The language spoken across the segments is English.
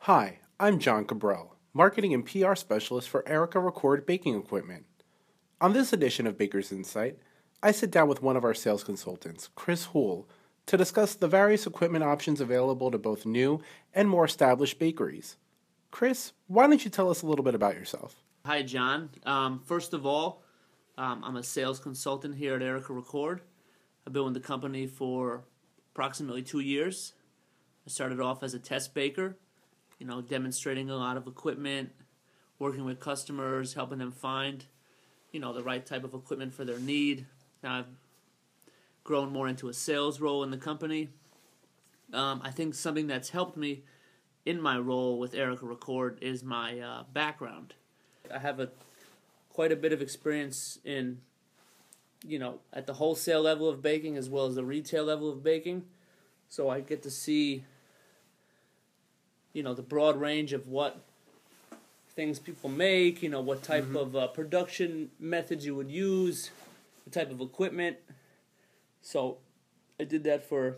Hi, I'm John Cabral, Marketing and PR Specialist for Erica Record Baking Equipment. On this edition of Baker's Insight, I sit down with one of our sales consultants, Chris Houle, to discuss the various equipment options available to both new and more established bakeries. Chris, why don't you tell us a little bit about yourself? Hi, John. First of all, I'm a sales consultant here at Erica Record. I've been with the company for approximately 2 years. I started off as a test baker, demonstrating a lot of equipment, working with customers, helping them find, the right type of equipment for their need. Now I've grown more into a sales role in the company. I think something that's helped me in my role with Erica Record is my background. I have quite a bit of experience in, at the wholesale level of baking as well as the retail level of baking. So I get to see, the broad range of what things people make, what type of production methods you would use, the type of equipment. So I did that for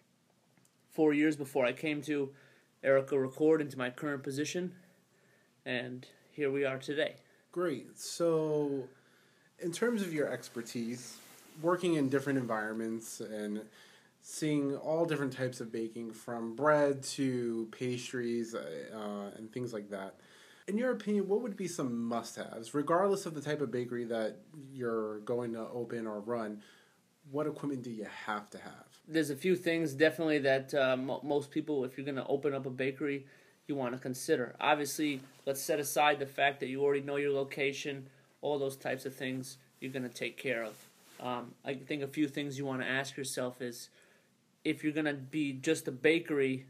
4 years before I came to Erica Record into my current position, and here we are today. Great. So, in terms of your expertise, working in different environments and seeing all different types of baking, from bread to pastries and things like that, in your opinion, what would be some must-haves, regardless of the type of bakery that you're going to open or run? What equipment do you have to have? There's a few things definitely that most people, if you're going to open up a bakery, you want to consider. Obviously, let's set aside the fact that you already know your location, all those types of things you're going to take care of. I think a few things you want to ask yourself is, if you're going to be just a bakery,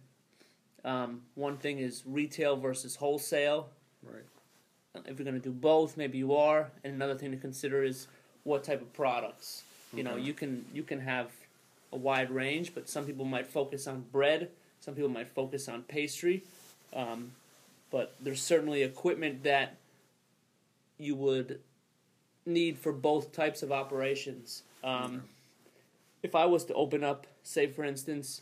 one thing is retail versus wholesale. Right. If you're going to do both, maybe you are. And another thing to consider is what type of products. Okay. You can have a wide range, but some people might focus on bread, some people might focus on pastry, but there's certainly equipment that you would need for both types of operations. If I was to open up, say for instance,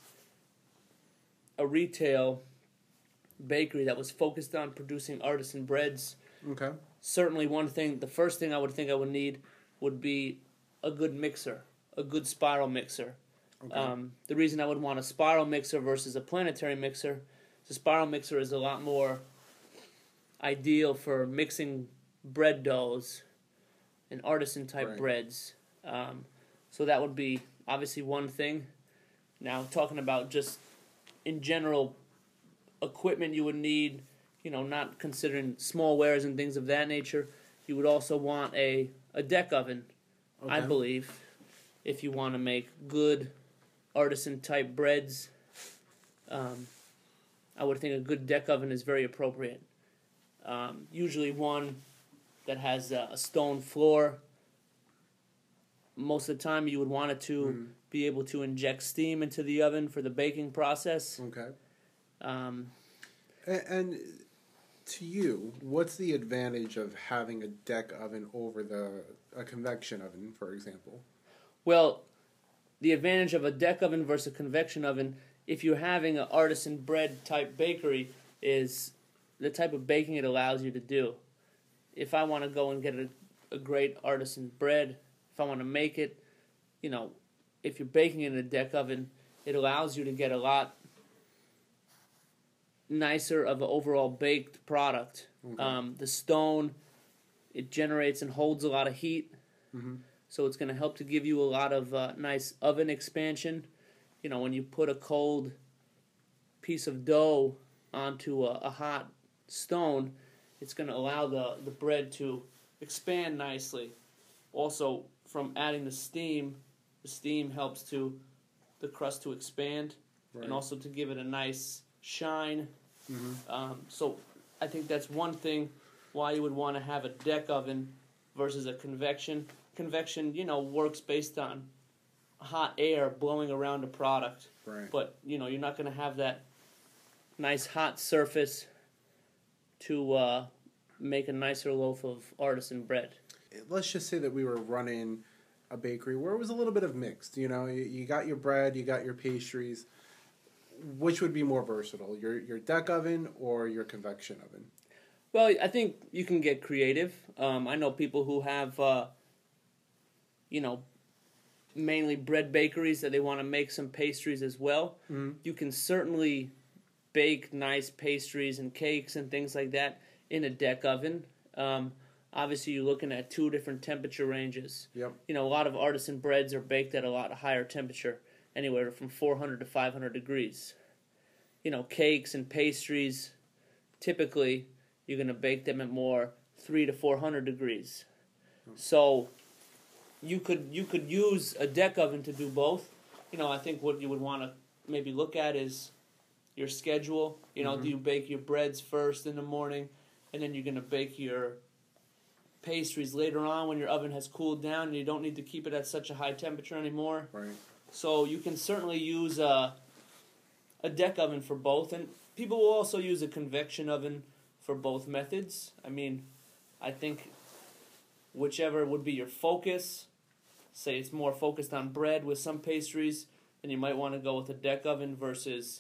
a retail bakery that was focused on producing artisan breads, Okay. certainly the first thing I would think I would need would be a good mixer, a good spiral mixer. Okay. The reason I would want a spiral mixer versus a planetary mixer, the spiral mixer is a lot more ideal for mixing bread doughs and artisan type Right. breads. So that would be obviously one thing. Now talking about just in general equipment you would need, not considering small wares and things of that nature, you would also want a deck oven. Okay. I believe, if you want to make good artisan-type breads, I would think a good deck oven is very appropriate. Usually one that has a stone floor. Most of the time you would want it to be able to inject steam into the oven for the baking process. Okay. Um, And to you, what's the advantage of having a deck oven over a convection oven, for example? Well, the advantage of a deck oven versus a convection oven, if you're having an artisan bread type bakery, is the type of baking it allows you to do. If I want to go and get a great artisan bread, if I want to make it, if you're baking in a deck oven, it allows you to get a lot nicer of an overall baked product. Okay. The stone, it generates and holds a lot of heat. Mm-hmm. So it's going to help to give you a lot of nice oven expansion. When you put a cold piece of dough onto a hot stone, it's going to allow the bread to expand nicely. Also, from adding the steam helps the crust to expand, Right. and also to give it a nice shine. Mm-hmm. So I think that's one thing why you would want to have a deck oven versus a convection. Convection, works based on hot air blowing around a product. Right. But, you're not going to have that nice hot surface to make a nicer loaf of artisan bread. Let's just say that we were running a bakery where it was a little bit of mixed. You got your bread, you got your pastries. which would be more versatile, your deck oven or your convection oven? Well, I think you can get creative. I know people who have, mainly bread bakeries that they want to make some pastries as well. Mm-hmm. You can certainly bake nice pastries and cakes and things like that in a deck oven. Obviously, you're looking at two different temperature ranges. Yep. A lot of artisan breads are baked at a lot higher temperature, anywhere from 400 to 500 degrees. Cakes and pastries, typically, you're going to bake them at more 300 to 400 degrees. So you could use a deck oven to do both. I think what you would want to maybe look at is your schedule. Do you bake your breads first in the morning, and then you're going to bake your pastries later on when your oven has cooled down and you don't need to keep it at such a high temperature anymore? Right. So you can certainly use a deck oven for both, and people will also use a convection oven for both methods. I think whichever would be your focus, say it's more focused on bread with some pastries, then you might want to go with a deck oven versus,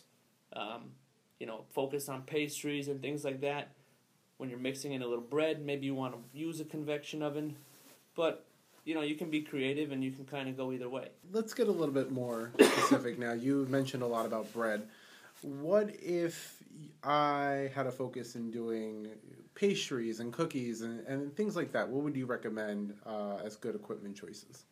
focused on pastries and things like that. When you're mixing in a little bread, maybe you want to use a convection oven. But, you can be creative and you can kind of go either way. Let's get a little bit more specific now. You mentioned a lot about bread. What if I had a focus in doing pastries and cookies and things like that? What would you recommend as good equipment choices?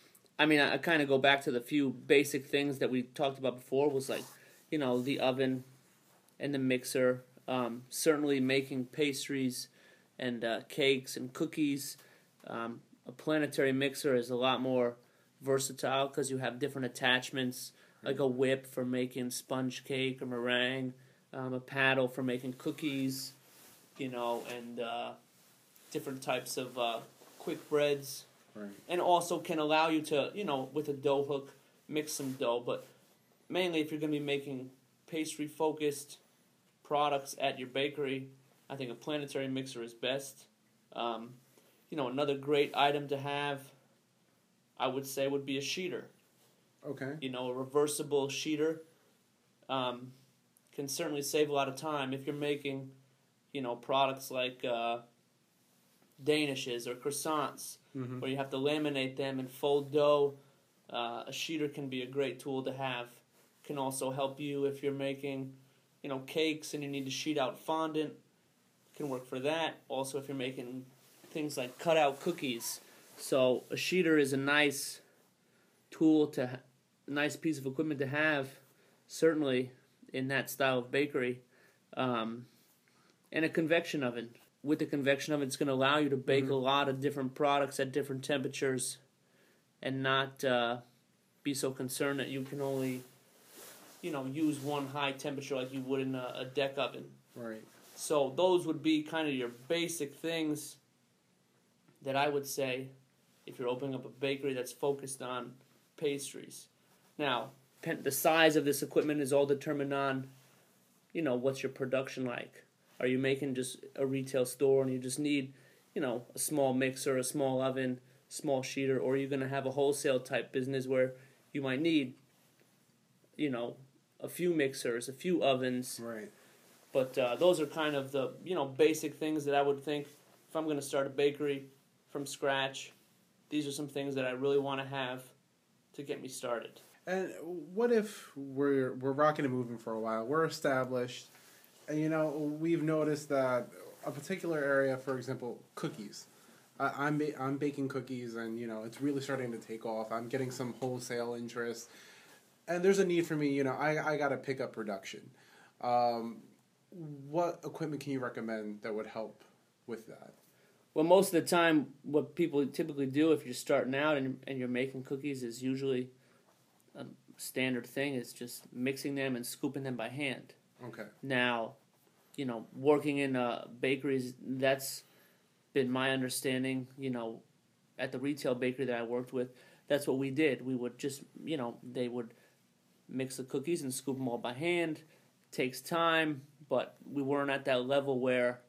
I kind of go back to the few basic things that we talked about before, was like, the oven and the mixer. Certainly making pastries and cakes and cookies. A planetary mixer is a lot more versatile because you have different attachments, like a whip for making sponge cake or meringue, a paddle for making cookies, and different types of quick breads. Right. And also can allow you to, with a dough hook, mix some dough. But mainly if you're going to be making pastry-focused products at your bakery, I think a planetary mixer is best. Another great item to have, I would say, would be a sheeter. Okay. A reversible sheeter can certainly save a lot of time if you're making, products like danishes or croissants, where you have to laminate them and fold dough. A sheeter can be a great tool to have. Can also help you if you're making, cakes and you need to sheet out fondant. Can work for that. Also, if you're making things like cut-out cookies. So a sheeter is a nice tool nice piece of equipment to have, certainly in that style of bakery. And a convection oven. With the convection oven, it's going to allow you to bake a lot of different products at different temperatures and not be so concerned that you can only, use one high temperature like you would in a deck oven. Right. So those would be kind of your basic things that I would say if you're opening up a bakery that's focused on pastries. Now, the size of this equipment is all determined on, what's your production like. Are you making just a retail store and you just need, a small mixer, a small oven, small sheeter, or are you going to have a wholesale type business where you might need, a few mixers, a few ovens. Right. But those are kind of the, basic things that I would think if I'm going to start a bakery from scratch. These are some things that I really want to have to get me started. And what if we're rocking and moving for a while? We're established, and we've noticed that a particular area, for example, cookies. I'm baking cookies, and it's really starting to take off. I'm getting some wholesale interest, and there's a need for me. I got to pick up production. What equipment can you recommend that would help with that? Well, most of the time, what people typically do if you're starting out and you're making cookies is usually a standard thing is just mixing them and scooping them by hand. Okay. Now, working in bakeries, that's been my understanding, at the retail bakery that I worked with, that's what we did. We would just, they would mix the cookies and scoop them all by hand. It takes time, but we weren't at that level where,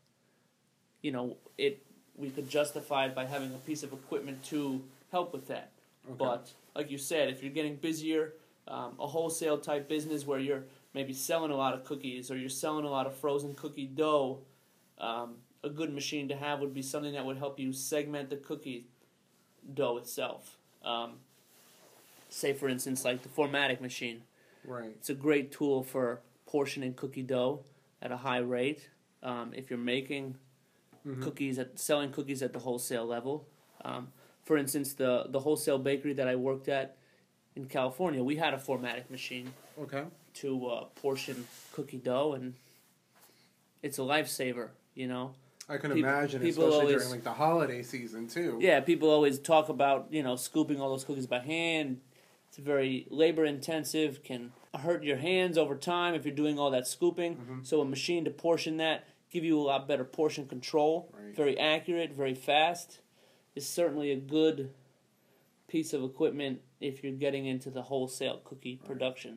we could justify it by having a piece of equipment to help with that. Okay. But like you said, if you're getting busier, a wholesale type business where you're maybe selling a lot of cookies or you're selling a lot of frozen cookie dough, a good machine to have would be something that would help you segment the cookie dough itself. Say, for instance, like the Formatic machine. Right. It's a great tool for portioning cookie dough at a high rate. If you're making selling cookies at the wholesale level. For instance, the wholesale bakery that I worked at in California, we had a Formatic machine to portion cookie dough, and it's a lifesaver, you know. I can imagine, especially during like the holiday season too. Yeah, people always talk about, scooping all those cookies by hand. It's very labor intensive, can hurt your hands over time if you're doing all that scooping. So a machine to portion that, give you a lot better portion control, very accurate, very fast, is certainly a good piece of equipment if you're getting into the wholesale cookie production.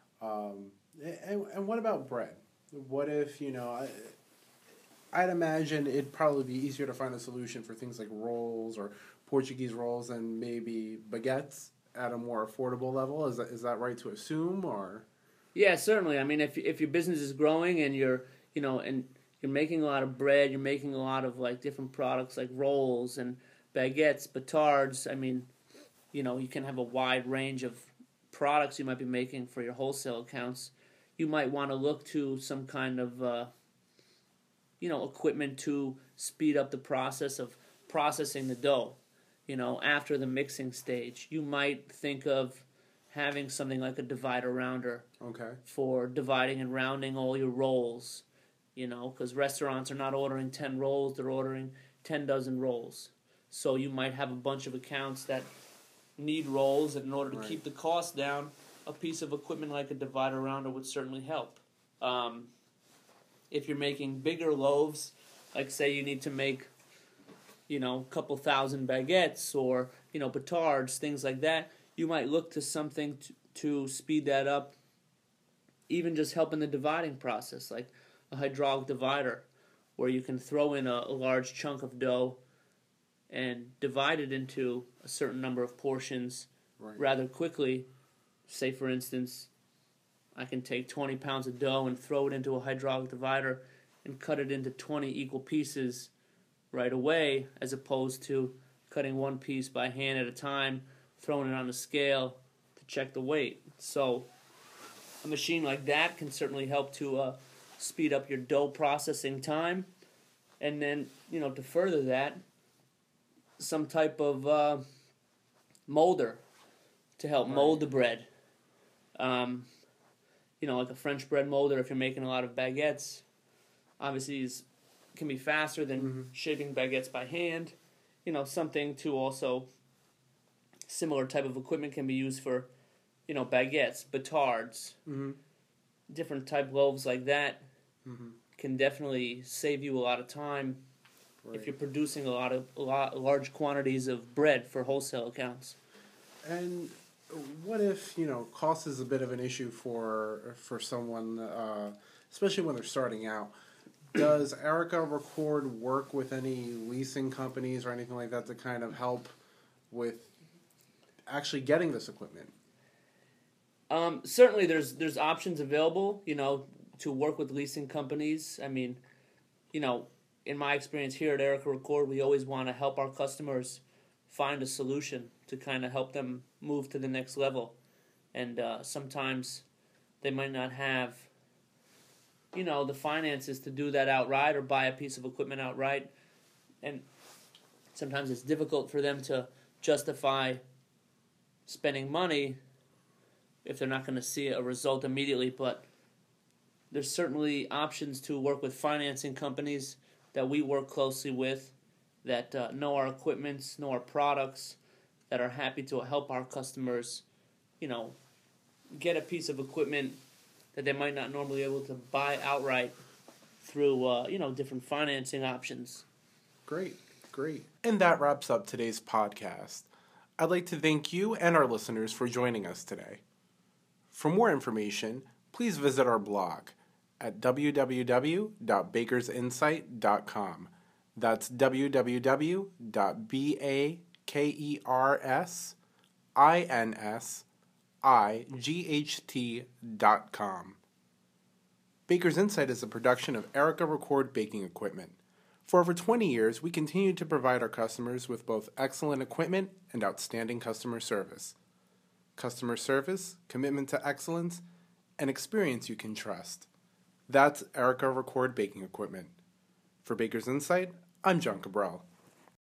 And what about bread? What if, I'd imagine it'd probably be easier to find a solution for things like rolls or Portuguese rolls and maybe baguettes at a more affordable level. Is that right to assume, or? Yeah, certainly. I mean, if your business is growing and you're making a lot of bread, you're making a lot of like different products like rolls and baguettes, batards. I mean, you can have a wide range of products you might be making for your wholesale accounts. You might want to look to some kind of equipment to speed up the process of processing the dough. After the mixing stage, you might think of having something like a divider rounder for dividing and rounding all your rolls. Because restaurants are not ordering 10 rolls, they're ordering 10 dozen rolls. So you might have a bunch of accounts that need rolls, and in order to keep the cost down, a piece of equipment like a divider rounder would certainly help. If you're making bigger loaves, like say you need to make, a couple thousand baguettes or, batards, things like that, you might look to something to speed that up, even just helping the dividing process, like a hydraulic divider, where you can throw in a large chunk of dough and divide it into a certain number of portions rather quickly. Say, for instance, I can take 20 pounds of dough and throw it into a hydraulic divider and cut it into 20 equal pieces right away, as opposed to cutting one piece by hand at a time, throwing it on the scale to check the weight. So a machine like that can certainly help to speed up your dough processing time. And then, to further that, some type of molder to help mold the bread. Like a French bread molder, if you're making a lot of baguettes, obviously can be faster than shaping baguettes by hand. Something to also, similar type of equipment can be used for, baguettes, batards, different type loaves like that can definitely save you a lot of time if you're producing large quantities of bread for wholesale accounts. And what if, cost is a bit of an issue for someone, especially when they're starting out? Does Erica Record work with any leasing companies or anything like that to kind of help with actually getting this equipment? Certainly there's options available, to work with leasing companies. I mean, in my experience here at Erica Record, we always want to help our customers find a solution to kind of help them move to the next level. And sometimes they might not have, the finances to do that outright or buy a piece of equipment outright. And sometimes it's difficult for them to justify spending money if they're not going to see a result immediately. But there's certainly options to work with financing companies that we work closely with, that know our equipment, know our products, that are happy to help our customers, get a piece of equipment that they might not normally be able to buy outright through, different financing options. Great. And that wraps up today's podcast. I'd like to thank you and our listeners for joining us today. For more information, please visit our blog at www.bakersinsight.com. That's www.bakersinsight.com. Baker's Insight is a production of Erica Record Baking Equipment. For over 20 years, we continue to provide our customers with both excellent equipment and outstanding customer service. Customer service, commitment to excellence, and experience you can trust. That's Erica Record Baking Equipment. For Baker's Insight, I'm John Cabral.